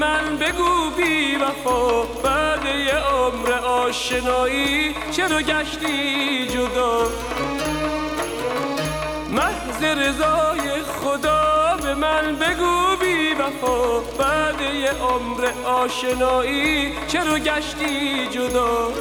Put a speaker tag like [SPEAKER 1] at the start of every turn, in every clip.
[SPEAKER 1] من بگو بی وفا، بعد یه عمر آشنایی چرا گشتی جدا؟ محض رضای خدا به من بگو بی وفا، بعد یه عمر آشنایی چرا گشتی جدا؟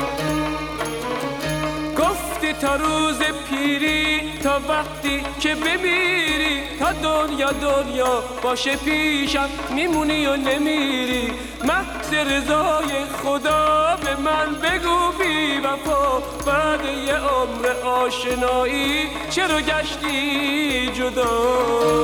[SPEAKER 1] گفتی تا روز پیری، تا وقتی که بمیری، تا دنیا باشه پیشم میمونی و نمیری. محض رضای خدا به من بگو بی وفا، بعد یه عمر آشنایی چرا گشتی جدا؟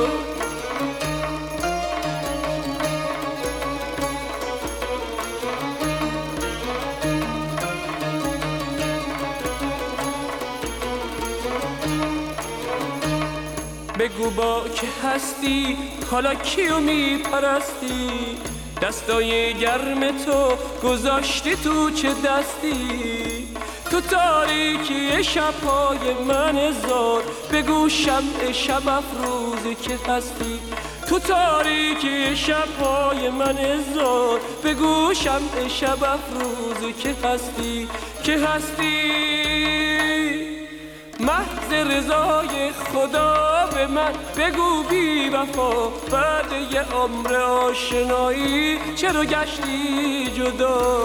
[SPEAKER 1] بگو با که هستی حالا کیو میپرستی؟ دستای گرم تو گذاشتی تو چه دستی؟ تو تاریکی شبهای من زار بگو شمع شب افروزی که هستی. تو تاریکی شبهای من زار بگو شمع شب افروزی که هستی، که هستی. محض رضای خدا به من بگو بی وفا، بعد یه عمر آشنایی چرا گشتی جدا؟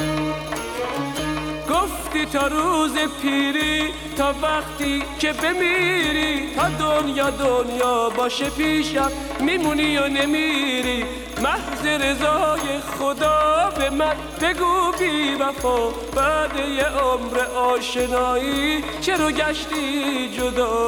[SPEAKER 1] گفتی تا روز پیری، تا وقتی که بمیری، تا دنیا باشه پیشم میمونی و نمیری. محض رضای خدا به من بگو بی وفا، بعد یه عمر آشنایی چرا گشتی جدا؟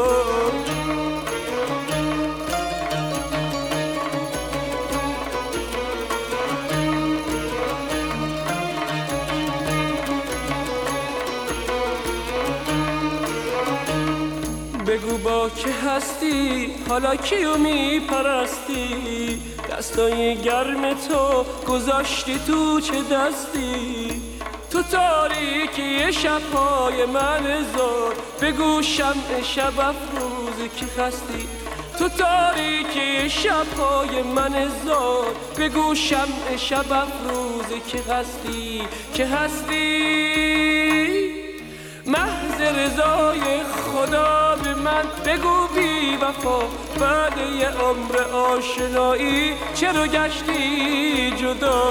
[SPEAKER 1] بگو با که هستی حالا کیو میپرستی؟ دستای گرم تو گذاشتی تو چه دستی؟ تو تاریکی شبهای من زار بگو شمع شب افروزی که هستی. تو تاریکی شبهای من زار بگو شمع شب افروزی که هستی، که هستی. محض رضای خدا به من بگو بی وفا، بعد یه عمر آشنایی چرا گشتی جدا؟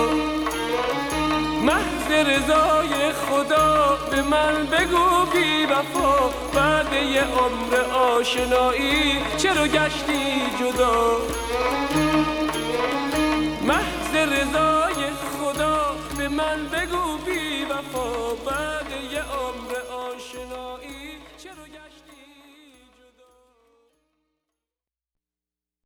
[SPEAKER 1] محض رضای خدا به من بگو بی وفا، بعد یه عمر آشنایی چرا گشتی جدا؟ محض رضای خدا به من بگو بی وفا، بعد یه عمر آشنایی